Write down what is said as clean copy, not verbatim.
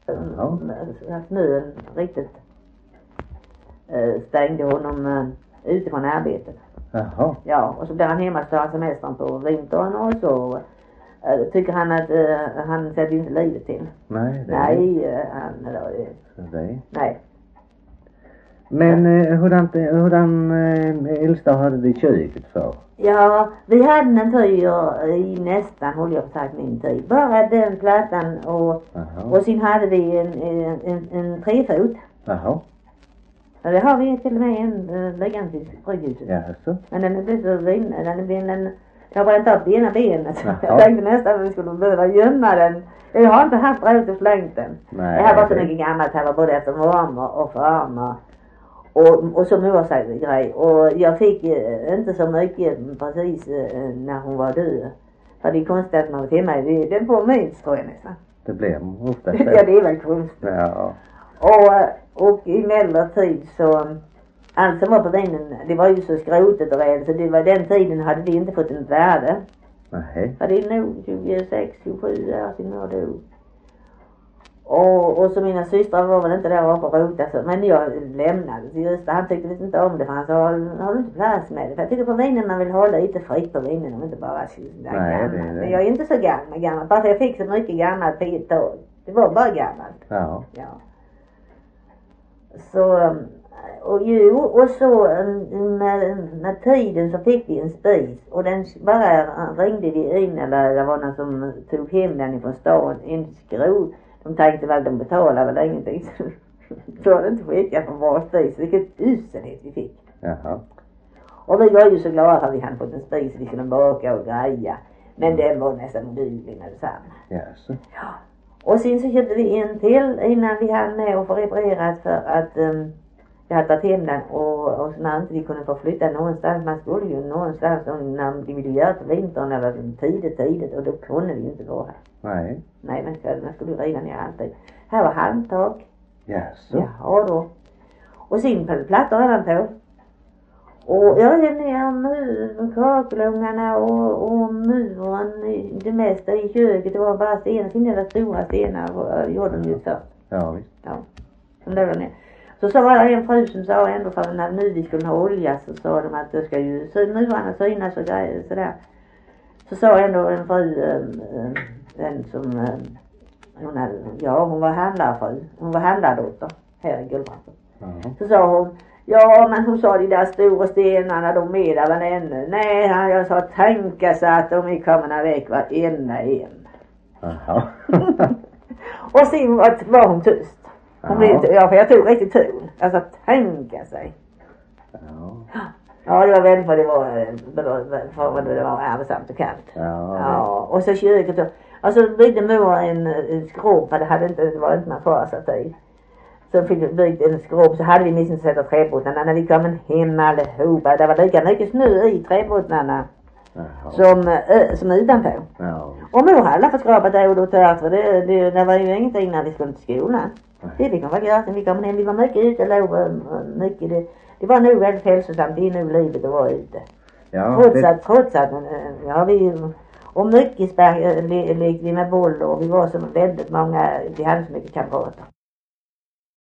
Snön riktigt stängde honom ute från arbetet. Jaha. Ja, och så blir han hemma så har semestern på vintern och så tycker han att han sätter inte livet till. Nej, det nej. Men hurdan Elsa hade det i köket för? Ja, vi hade en tid i nästan, håller jag på sagt, min tid. Bara den plattan och sen hade vi en trefot. Jaha. Ja, det har vi till och med en liggande i bryghuset. Jaså? Men den är så vinn, jag har inte upp ena benet. Jag tänkte nästan att vi skulle behöva gömma den. Jag har inte haft rätt och slängt den. Nej, det här var så mycket gammalt, här var både efter mormor och farmor. Och så morsa grej. Och jag fick inte så mycket precis när hon var död. För det är konstigt att man var hemma. Det får minst, tror jag nästan. Det blev ofta. Ja, det är väl konstigt. Ja. Och i medeltid så allt som var på vinen, det var ju så skrotet och rädd, så det var den tiden hade det inte fått ett värde. Nej. För det är nog 26-27 år sedan jag dog. Och så mina systrar var väl inte där uppe och rota så, men jag lämnade just det. Han tyckte liksom inte om det, för han sa, har du inte plats med det? För jag tycker på vinen man vill hålla lite fritt på vinen och inte bara Nej, det. Men jag är inte så gammal, bara för jag fick så mycket gammalt på ett år. Det var bara gammalt. Ja. Så, och så med tiden så fick vi en spis och den bara ringde de in, eller det var någon som tog hem den ifrån stan, en skrot. De tänkte väl de betalade väl ingenting, så var det inte skickat från vår spis. Vilket uselhet vi fick. Jaha. Och vi var ju så glada att vi hade fått en spis, vi kunde baka och greja. Men den var nästan oduglig med detsamma. Jaså. Ja. Och sen så köpte vi en till innan vi hann med att få reparerat, för att vi hade tagit hem den och så när inte vi kunde få flytta någonstans. Man skulle ju någonstans när de ville göra på vintern eller tidigt och då kunde vi inte gå här. Nej, men man skulle ju rida ner alltid. Här var handtag. Jaså. Ja då. Och sen plattor redan på. Och jag hade ner kakelungarna och muren, det mesta i köket. Det var bara stenar, sen är det stora stenar gjorde de ju så. Ja, visst. Ja, som där ner. Så var det en fru som sa ändå, för när nu vi skulle ha olja så sa de att det ska ju murarna synas och grejer sådär. Så sa ändå en fru, den som hon var handlarfru, hon var handlardotter här i Gullbrandt. Så sa hon, ja men hon sa de där stora stenarna, de är där väl ännu. Nej, jag sa, tänka sig att de är kommande väck varenda en. Jaha. Och sen var hon tyst. Hon blev, för jag tog riktigt ton. Alltså tänka sig. Ja, det var väldigt för det var arbetsamt och kallt. Ja, och så köket och så byggde mor en skrubb, för det var inte någon fasa tid. Så fick vi byggt en skrubb, så hade vi minst inte sätta träbottnarna när vi kom hem allihopa. Det var lika mycket snö i träbottnarna som utanför. Och mor hade fått skrapa det och då för det var ju ingenting när vi skulle till skolan. Det fick man vara göra sen vi kom hem. Vi var mycket ute, mycket. Det var nog väldigt hälsosamt. Det är nog livet att vara ute. Ja, trots att vi och mycket lekte vi med boll och vi var så väldigt många, vi hade så mycket kamrater.